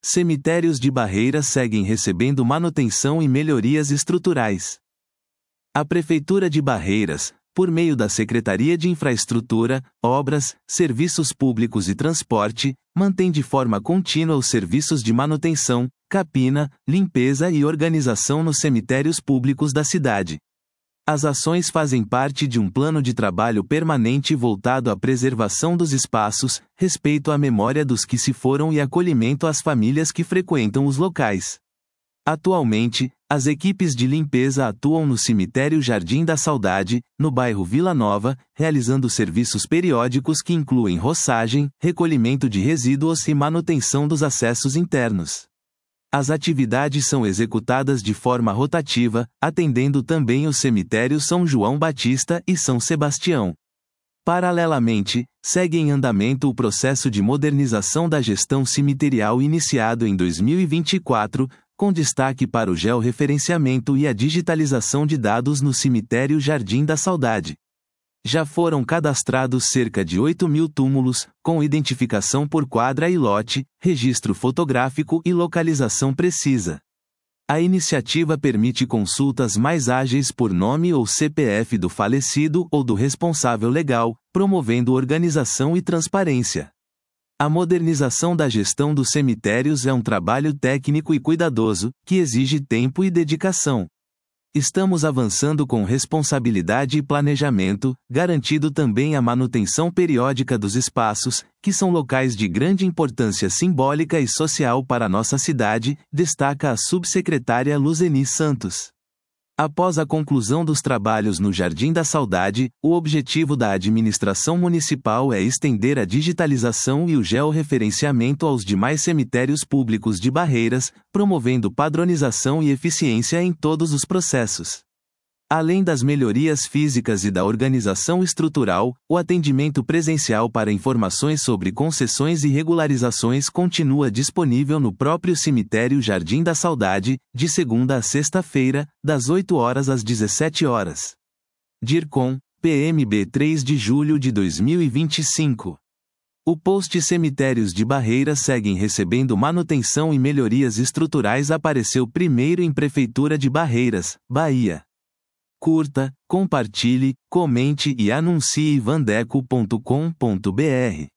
Cemitérios de Barreiras seguem recebendo manutenção e melhorias estruturais. A Prefeitura de Barreiras, por meio da Secretaria de Infraestrutura, Obras, Serviços Públicos e Transporte, mantém de forma contínua os serviços de manutenção, capina, limpeza e organização nos cemitérios públicos da cidade. As ações fazem parte de um plano de trabalho permanente voltado à preservação dos espaços, respeito à memória dos que se foram e acolhimento às famílias que frequentam os locais. Atualmente, as equipes de limpeza atuam no cemitério Jardim da Saudade, no bairro Vila Nova, realizando serviços periódicos que incluem roçagem, recolhimento de resíduos e manutenção dos acessos internos. As atividades são executadas de forma rotativa, atendendo também os cemitérios São João Batista e São Sebastião. Paralelamente, segue em andamento o processo de modernização da gestão cemiterial iniciado em 2024, com destaque para o georreferenciamento e a digitalização de dados no cemitério Jardim da Saudade. Já foram cadastrados cerca de 8.000 túmulos, com identificação por quadra e lote, registro fotográfico e localização precisa. A iniciativa permite consultas mais ágeis por nome ou CPF do falecido ou do responsável legal, promovendo organização e transparência. A modernização da gestão dos cemitérios é um trabalho técnico e cuidadoso, que exige tempo e dedicação. Estamos avançando com responsabilidade e planejamento, garantindo também a manutenção periódica dos espaços, que são locais de grande importância simbólica e social para nossa cidade, destaca a subsecretária Luzeni Santos. Após a conclusão dos trabalhos no Jardim da Saudade, o objetivo da administração municipal é estender a digitalização e o georreferenciamento aos demais cemitérios públicos de Barreiras, promovendo padronização e eficiência em todos os processos. Além das melhorias físicas e da organização estrutural, o atendimento presencial para informações sobre concessões e regularizações continua disponível no próprio cemitério Jardim da Saudade, de segunda a sexta-feira, das 8 horas às 17 horas. DIRCOM, PMB 3 de julho de 2025. O post Cemitérios de Barreiras seguem recebendo manutenção e melhorias estruturais apareceu primeiro em Prefeitura de Barreiras, Bahia. Curta, compartilhe, comente e anuncie vandeco.com.br.